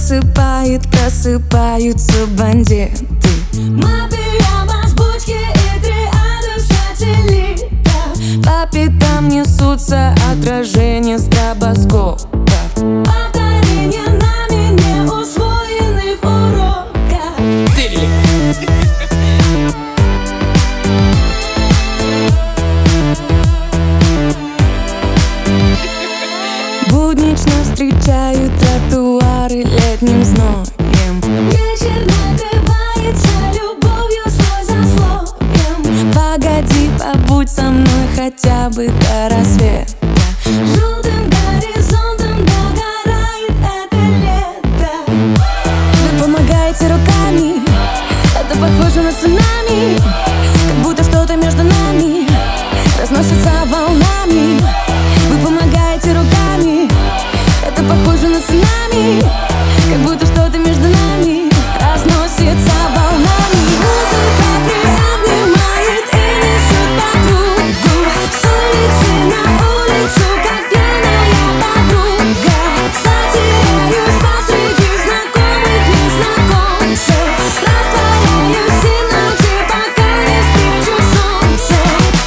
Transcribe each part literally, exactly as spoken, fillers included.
засыпает, просыпаются бандиты. Мафия, мазбучки и триады сателлита. По пятам несутся отражения стробоскопов. Повторение нами не усвоенных уроков. Буднично встречают тротуары летним зноем. Вечер накрывается любовью слой за слоем. Погоди, побудь со мной хотя бы до рассвета. Желтым горизонтом догорает это лето. Вы помогаете руками, это похоже на цунами. Как будто что-то между нами разносится волнами. Вы помогаете руками, это похоже на цунами. Как будто что-то между нами разносится волнами. Музыка приобнимает и несет по кругу. С улицы на улицу, как пьяная подруга. Затеряюсь посреди знакомых незнакомцев. Растворяюсь в темноте, пока не встречу солнце.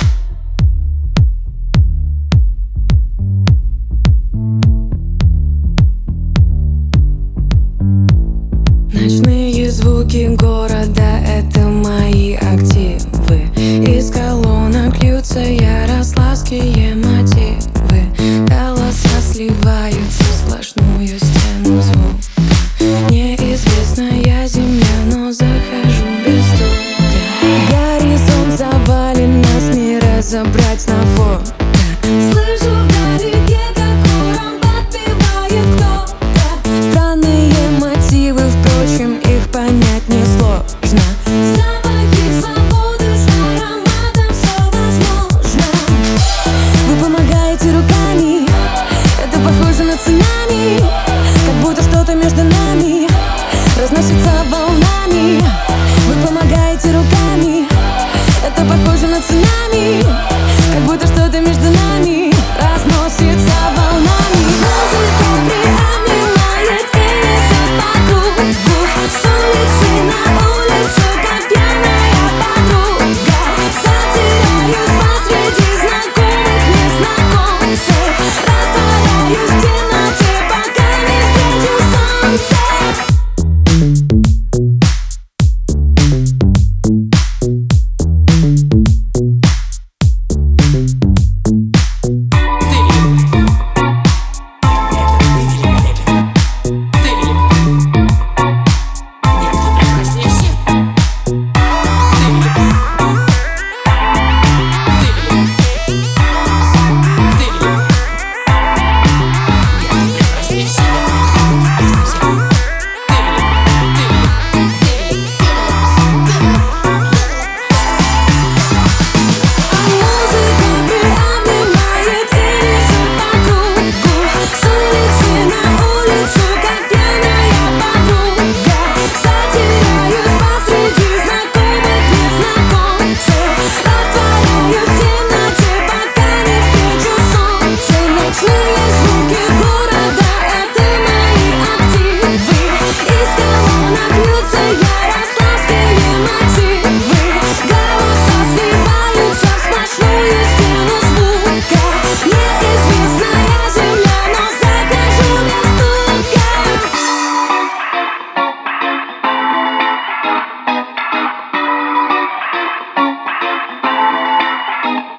Ночные звуки города — это мои активы. Из колонок льются ярославские мотивы. Голоса сливаются в сплошную стену звука.